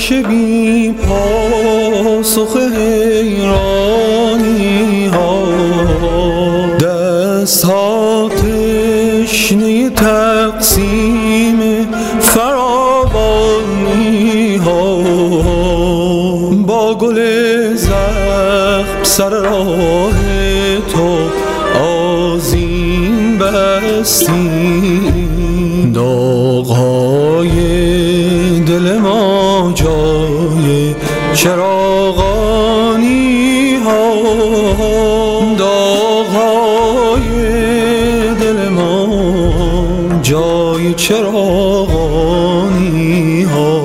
همیشه بی پاسخ حیرانی ها، دست ها تشنه تقسیم فراوانی ها، با گل زخم سر راه تو آذین بستیم، داغ‌های دل ما جای چراغانی ها، داغ‌های دل ما جای چراغانی ها.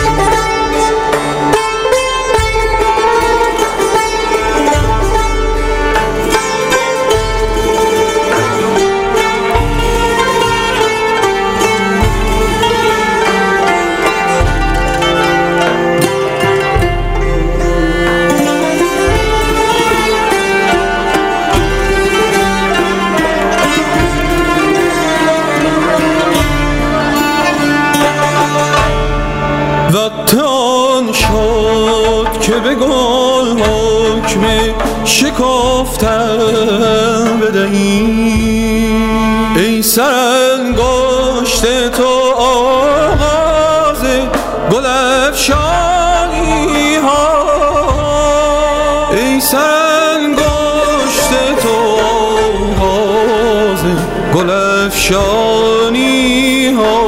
وقت آن شد که به گل حکم شکافتن بدهیم، ای سرانگشت تو آغاز گل افشانی ها، ای سرانگشت تو آغاز گل افشانی ها.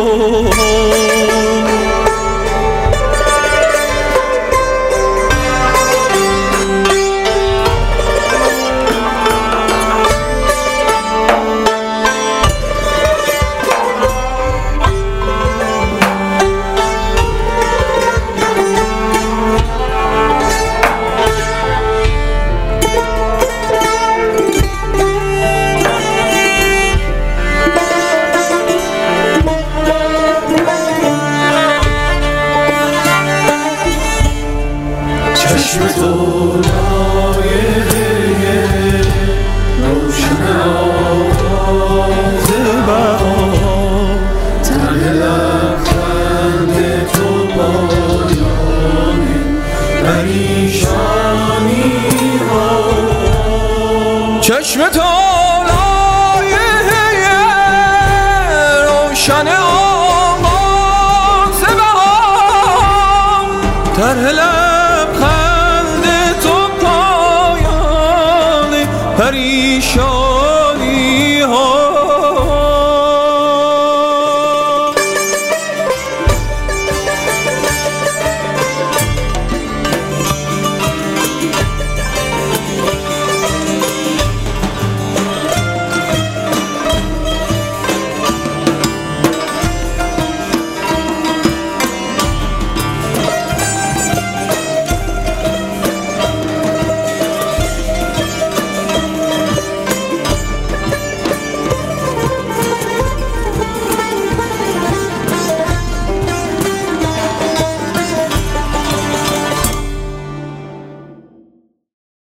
چشم تو لایه روشن آغاز بهار، تن لبخند تو پایان پریشانی ها، چشم تو لایه روشن آغاز بهار، طرح